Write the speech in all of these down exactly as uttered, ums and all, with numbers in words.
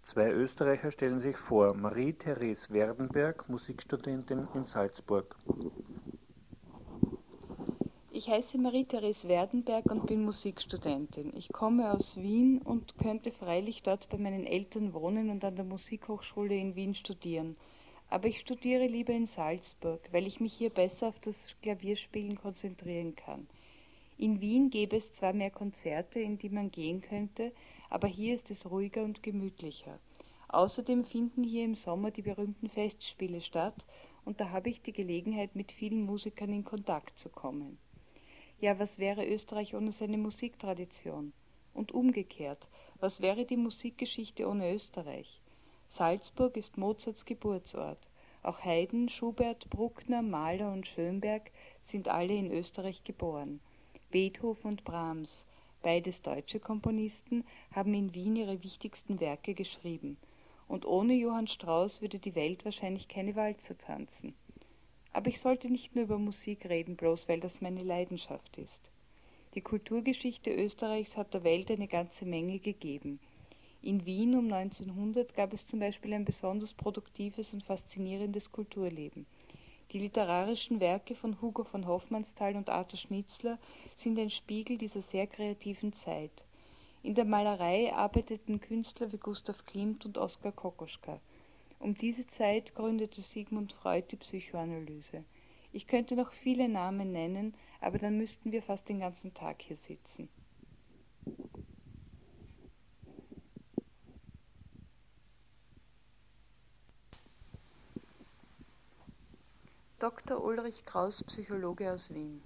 Zwei Österreicher stellen sich vor: Marie-Therese Werdenberg, Musikstudentin in Salzburg. Ich heiße Marie-Therese Werdenberg und bin Musikstudentin. Ich komme aus Wien und könnte freilich dort bei meinen Eltern wohnen und an der Musikhochschule in Wien studieren. Aber ich studiere lieber in Salzburg, weil ich mich hier besser auf das Klavierspielen konzentrieren kann. In Wien gäbe es zwar mehr Konzerte, in die man gehen könnte, aber hier ist es ruhiger und gemütlicher. Außerdem finden hier im Sommer die berühmten Festspiele statt und da habe ich die Gelegenheit, mit vielen Musikern in Kontakt zu kommen. Ja, was wäre Österreich ohne seine Musiktradition? Und umgekehrt, was wäre die Musikgeschichte ohne Österreich? Salzburg ist Mozarts Geburtsort. Auch Haydn, Schubert, Bruckner, Mahler und Schönberg sind alle in Österreich geboren. Beethoven und Brahms, beides deutsche Komponisten, haben in Wien ihre wichtigsten Werke geschrieben. Und ohne Johann Strauss würde die Welt wahrscheinlich keine Walzer tanzen. Aber ich sollte nicht nur über Musik reden, bloß weil das meine Leidenschaft ist. Die Kulturgeschichte Österreichs hat der Welt eine ganze Menge gegeben. In Wien um neunzehnhundert gab es zum Beispiel ein besonders produktives und faszinierendes Kulturleben. Die literarischen Werke von Hugo von Hofmannsthal und Arthur Schnitzler sind ein Spiegel dieser sehr kreativen Zeit. In der Malerei arbeiteten Künstler wie Gustav Klimt und Oskar Kokoschka. Um diese Zeit gründete Sigmund Freud die Psychoanalyse. Ich könnte noch viele Namen nennen, aber dann müssten wir fast den ganzen Tag hier sitzen. Doktor Ulrich Kraus, Psychologe aus Wien.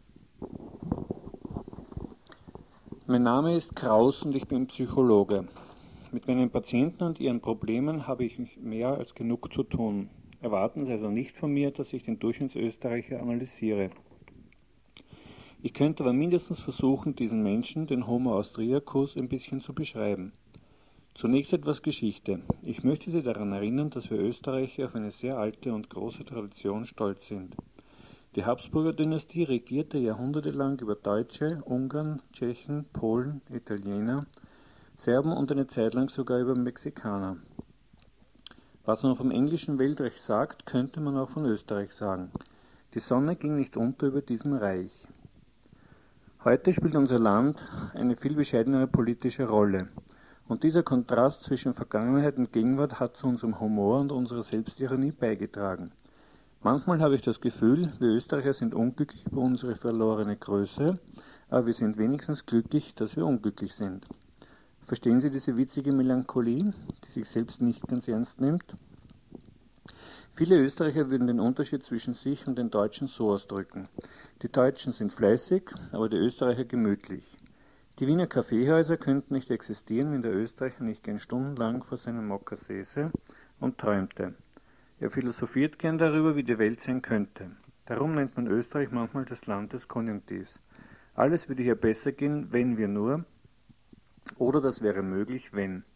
Mein Name ist Kraus und ich bin Psychologe. Mit meinen Patienten und ihren Problemen habe ich mehr als genug zu tun. Erwarten Sie also nicht von mir, dass ich den Durchschnittsösterreicher analysiere. Ich könnte aber mindestens versuchen, diesen Menschen, den Homo austriacus, ein bisschen zu beschreiben. Zunächst etwas Geschichte. Ich möchte Sie daran erinnern, dass wir Österreicher auf eine sehr alte und große Tradition stolz sind. Die Habsburger-Dynastie regierte jahrhundertelang über Deutsche, Ungarn, Tschechen, Polen, Italiener, Serben und eine Zeit lang sogar über Mexikaner. Was man vom englischen Weltreich sagt, könnte man auch von Österreich sagen. Die Sonne ging nicht unter über diesem Reich. Heute spielt unser Land eine viel bescheidenere politische Rolle. Und dieser Kontrast zwischen Vergangenheit und Gegenwart hat zu unserem Humor und unserer Selbstironie beigetragen. Manchmal habe ich das Gefühl, wir Österreicher sind unglücklich über unsere verlorene Größe, aber wir sind wenigstens glücklich, dass wir unglücklich sind. Verstehen Sie diese witzige Melancholie, die sich selbst nicht ganz ernst nimmt? Viele Österreicher würden den Unterschied zwischen sich und den Deutschen so ausdrücken. Die Deutschen sind fleißig, aber die Österreicher gemütlich. Die Wiener Kaffeehäuser könnten nicht existieren, wenn der Österreicher nicht gern stundenlang vor seinem Mokka säße und träumte. Er philosophiert gern darüber, wie die Welt sein könnte. Darum nennt man Österreich manchmal das Land des Konjunktivs. Alles würde hier besser gehen, wenn wir nur, oder das wäre möglich, wenn.